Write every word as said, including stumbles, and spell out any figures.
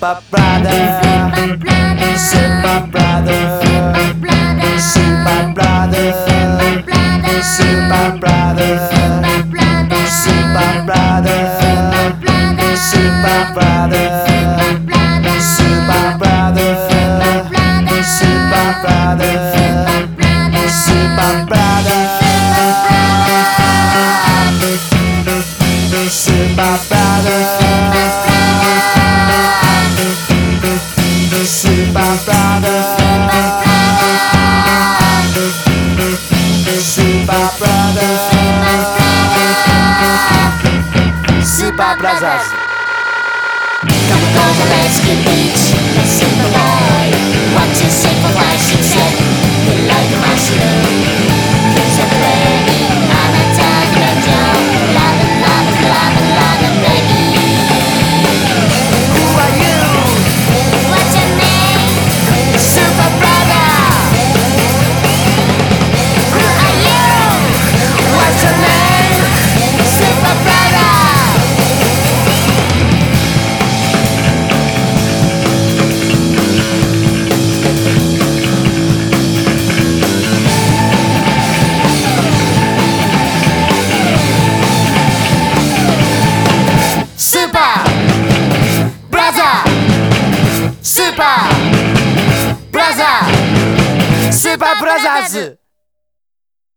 Super Brother, Super Brother, Super Brother, Super Brother, Super Brother, Super Brother, Super Brother, Super Brother, Super Brother, Super Brother, Super Brother, Super Brother, Super Brothers. Come on, go to rescue beach, Superboy. What you say for why she said, you like a mushroom.